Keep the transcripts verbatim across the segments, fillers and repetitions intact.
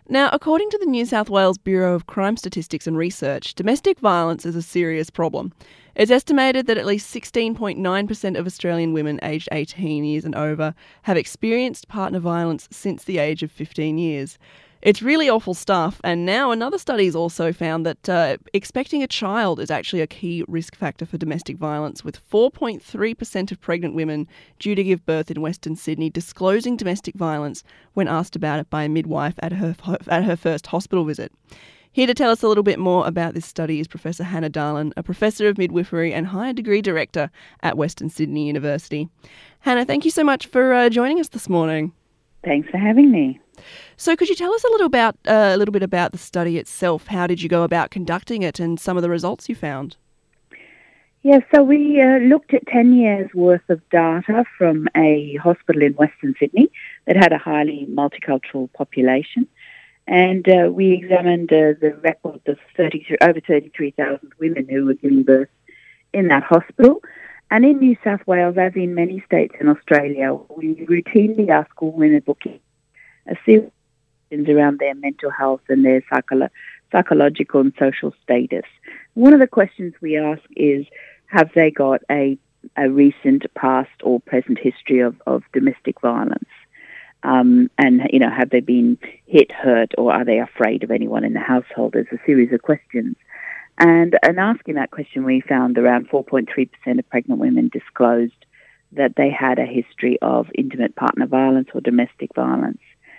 Now, according to the New South Wales Bureau of Crime Statistics and Research, domestic violence is a serious problem. It's estimated that at least sixteen point nine percent of Australian women aged eighteen years and over have experienced partner violence since the age of fifteen years. It's really awful stuff, and now another study's also found that uh, expecting a child is actually a key risk factor for domestic violence, with four point three percent of pregnant women due to give birth in Western Sydney disclosing domestic violence when asked about it by a midwife at her at her first hospital visit. Here to tell us a little bit more about this study is Professor Hannah Dahlen, a Professor of Midwifery and Higher Degree Director at Western Sydney University. Hannah, thank you so much for uh, joining us this morning. Thanks for having me. So could you tell us a little about uh, a little bit about the study itself? How did you go about conducting it and some of the results you found? Yeah, so we uh, looked at ten years worth of data from a hospital in Western Sydney that had a highly multicultural population. And uh, we examined uh, the records of thirty, over thirty-three thousand women who were giving birth in that hospital. And in New South Wales, as in many states in Australia, we routinely ask all women booking a series of questions around their mental health and their psycholo- psychological and social status. One of the questions we ask is, have they got a, a recent past or present history of, of domestic violence? Um, and, you know, have they been hit, hurt, or are they afraid of anyone in the household? There's a series of questions. And in asking that question, we found around four point three percent of pregnant women disclosed that they had a history of intimate partner violence or domestic violence.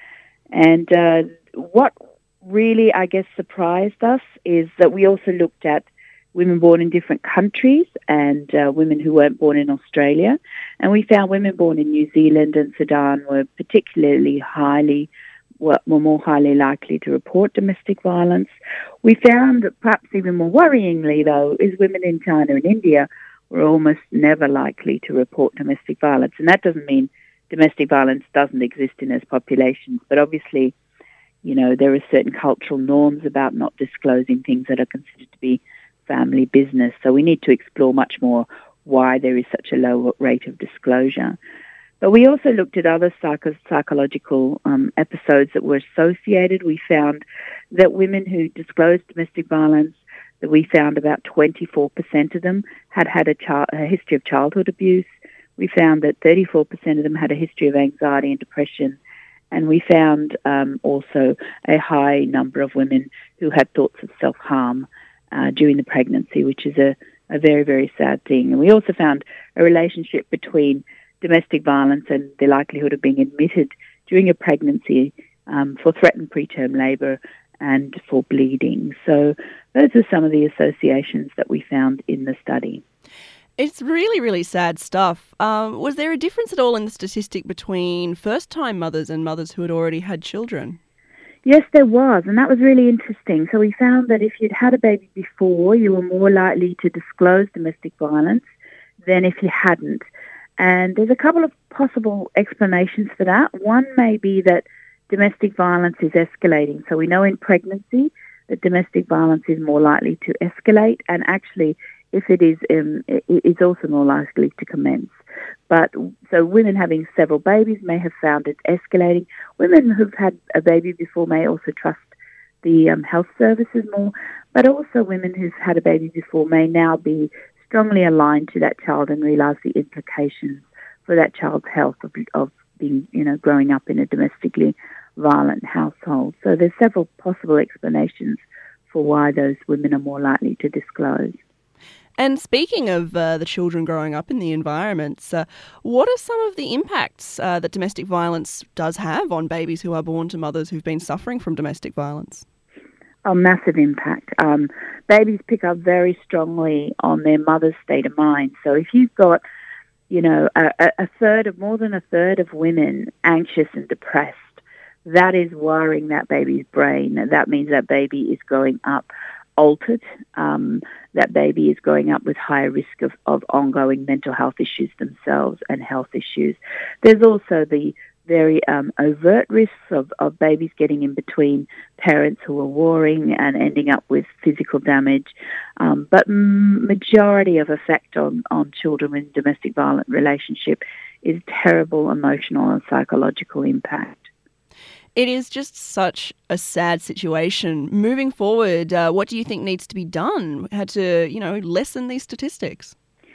And uh, what really, I guess, surprised us is that we also looked at women born in different countries and uh, women who weren't born in Australia. And we found women born in New Zealand and Sudan were particularly highly, were, were more highly likely to report domestic violence. We found that perhaps even more worryingly, though, is women in China and India were almost never likely to report domestic violence. And that doesn't mean domestic violence doesn't exist in those populations, but obviously, you know, there are certain cultural norms about not disclosing things that are considered to be family business. So we need to explore much more why there is such a low rate of disclosure. But we also looked at other psycho- psychological um, episodes that were associated. We found that women who disclosed domestic violence, that we found about twenty-four percent of them had had a, child, a history of childhood abuse. We found that thirty-four percent of them had a history of anxiety and depression. And we found um, also a high number of women who had thoughts of self-harm uh, during the pregnancy, which is a, a very, very sad thing. And we also found a relationship between domestic violence and the likelihood of being admitted during a pregnancy um, for threatened preterm labour and for bleeding. So those are some of the associations that we found in the study. It's really, really sad stuff. Um, was there a difference at all in the statistic between first-time mothers and mothers who had already had children? Yes, there was, and that was really interesting. So we found that if you'd had a baby before, you were more likely to disclose domestic violence than if you hadn't. And there's a couple of possible explanations for that. One may be that domestic violence is escalating. So we know in pregnancy that domestic violence is more likely to escalate, and actually, if it is, um, it's also more likely to commence. But so women having several babies may have found it escalating. Women who've had a baby before may also trust the um, health services more, but also women who've had a baby before may now be strongly aligned to that child and realise the implications for that child's health of, of being, you know, growing up in a domestically violent household. So there's several possible explanations for why those women are more likely to disclose. And speaking of uh, the children growing up in the environments, uh, what are some of the impacts uh, that domestic violence does have on babies who are born to mothers who've been suffering from domestic violence? A massive impact. Um, babies pick up very strongly on their mother's state of mind. So if you've got, you know, a, a third of, more than a third of women anxious and depressed, that is wiring that baby's brain. That means that baby is growing up altered. Um, that baby is growing up with higher risk of, of ongoing mental health issues themselves and health issues. There's also the very um, overt risks of, of babies getting in between parents who are warring and ending up with physical damage. Um, but m- majority of effect on, on children in domestic violent relationship is terrible emotional and psychological impact. It is just such a sad situation. Moving forward, uh, what do you think needs to be done? How to, you know, lessen these statistics?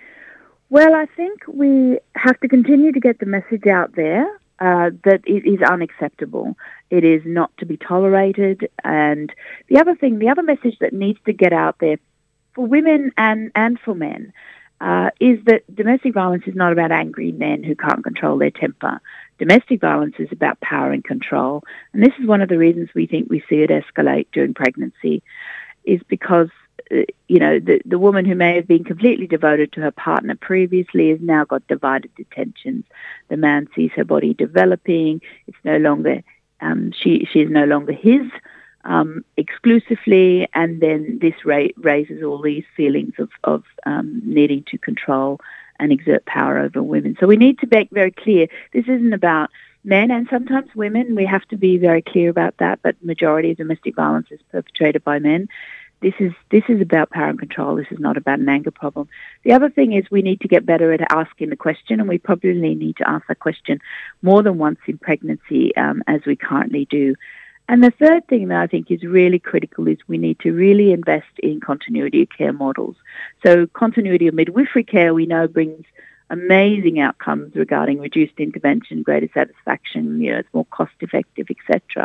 Well, I think we have to continue to get the message out there uh, that it is unacceptable. It is not to be tolerated. And the other thing, the other message that needs to get out there for women and, and for men uh, is that domestic violence is not about angry men who can't control their temper. Domestic violence is about power and control. And this is one of the reasons we think we see it escalate during pregnancy, is because you know, the, the woman who may have been completely devoted to her partner previously has now got divided attentions. The man sees her body developing. It's no longer, um, she, she is no longer his um, exclusively, and then this ra- raises all these feelings of, of um, needing to control and exert power over women. So we need to make very clear, this isn't about men and sometimes women. We have to be very clear about that, but the majority of domestic violence is perpetrated by men. This is this is about power and control. This is not about an anger problem. The other thing is we need to get better at asking the question, and we probably need to ask the question more than once in pregnancy, um, as we currently do. And the third thing that I think is really critical is we need to really invest in continuity of care models. So continuity of midwifery care we know brings amazing outcomes regarding reduced intervention, greater satisfaction, you know, it's more cost effective, et cetera.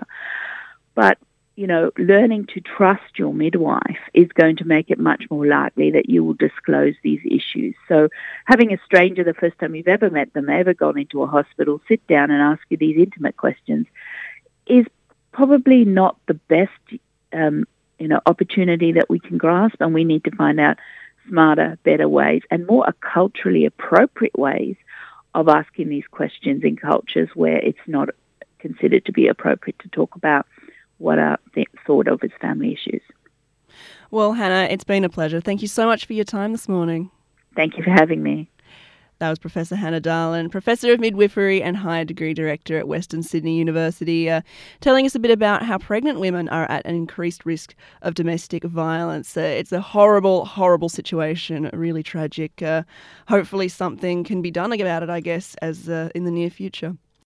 But you know, learning to trust your midwife is going to make it much more likely that you will disclose these issues. So having a stranger the first time you've ever met them, ever gone into a hospital, sit down and ask you these intimate questions is probably not the best, um, you know, opportunity that we can grasp, and we need to find out smarter, better ways and more culturally appropriate ways of asking these questions in cultures where it's not considered to be appropriate to talk about what are thought of as family issues. Well, Hannah, it's been a pleasure. Thank you so much for your time this morning. Thank you for having me. That was Professor Hannah Dahlen, Professor of Midwifery and Higher Degree Director at Western Sydney University, uh, telling us a bit about how pregnant women are at an increased risk of domestic violence. Uh, it's a horrible, horrible situation, really tragic. Uh, hopefully something can be done about it, I guess, as uh, in the near future.